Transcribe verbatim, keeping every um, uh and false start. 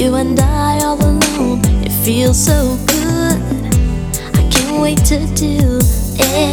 You and I all alone, it feels so good. I can't wait to do it.